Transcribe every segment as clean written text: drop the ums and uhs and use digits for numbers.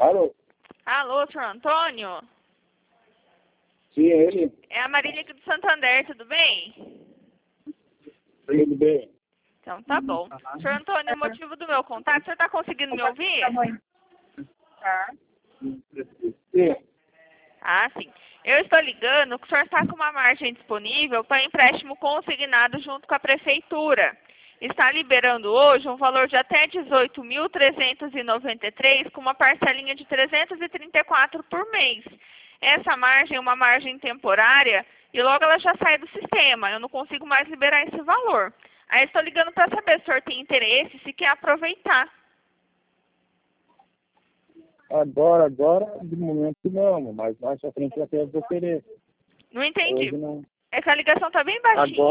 Alô? Alô, senhor Antônio? Sim, é ele? É a Marília aqui do Santander, tudo bem? Tudo bem. Então tá bom. Senhor Antônio, o motivo do meu contato, o senhor está conseguindo me ouvir? Sim. Ah, sim. Eu estou ligando que o senhor está com uma margem disponível para empréstimo consignado junto com a prefeitura. Está liberando hoje um valor de até 18.393 com uma parcelinha de 334 por mês. Essa margem é uma margem temporária e logo ela já sai do sistema. Eu não consigo mais liberar esse valor. Aí estou ligando para saber se o senhor tem interesse, se quer aproveitar. Agora, de momento não, mas mais pra frente eu quero oferecer. Não entendi. Hoje não. É que a ligação está bem baixinha.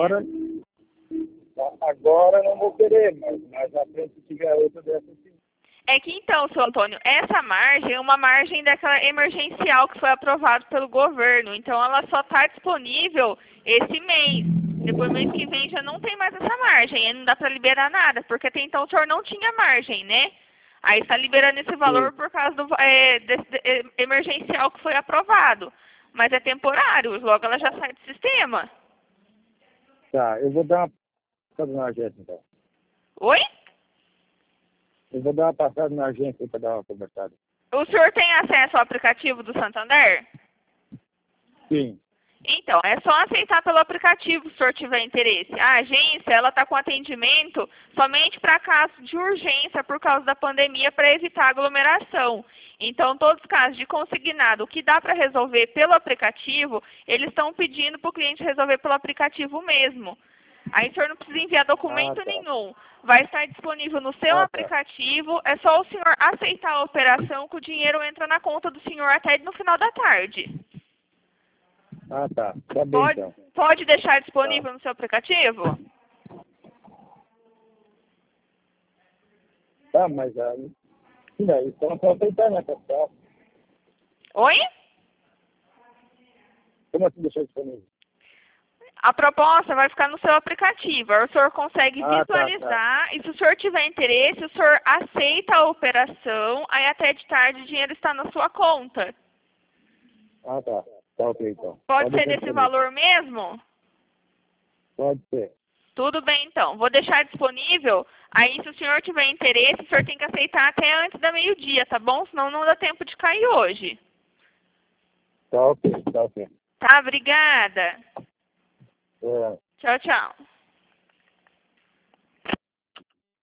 Agora não vou querer, mas mais à frente se tiver outra dessa sim. É que então, seu Antônio, essa margem é uma margem daquela emergencial que foi aprovado pelo governo. Então ela só está disponível esse mês. Depois mês que vem já não tem mais essa margem. Aí não dá para liberar nada, porque até então o senhor não tinha margem, né? Aí está liberando esse valor por causa do desse emergencial que foi aprovado. Mas é temporário, logo ela já sai do sistema. Tá, eu vou dar uma passada na agência então. Oi? Eu vou dar uma passada na agência para dar uma conversada. O senhor tem acesso ao aplicativo do Santander? Sim. Então, é só aceitar pelo aplicativo se o senhor tiver interesse. A agência, ela está com atendimento somente para casos de urgência por causa da pandemia para evitar aglomeração. Então, todos os casos de consignado, o que dá para resolver pelo aplicativo, eles estão pedindo para o cliente resolver pelo aplicativo mesmo. Aí o senhor não precisa enviar documento nenhum. Vai estar disponível no seu aplicativo. É só o senhor aceitar a operação que o dinheiro entra na conta do senhor até no final da tarde. Ah, tá. Tá bem, então. Pode deixar disponível no seu aplicativo? Tá, mas aí... Não, isso não pode aceitar, né, pessoal? Oi? Como assim deixar disponível? A proposta vai ficar no seu aplicativo. Aí o senhor consegue visualizar. Tá. E se o senhor tiver interesse, o senhor aceita a operação. Aí até de tarde o dinheiro está na sua conta. Ah, tá. Tá ok, então. Pode ser desse valor mesmo? Pode ser. Tudo bem, então. Vou deixar disponível. Aí, se o senhor tiver interesse, o senhor tem que aceitar até antes da meio-dia, tá bom? Senão não dá tempo de cair hoje. Tá ok, tá ok. Tá, obrigada. É. Tchau, tchau.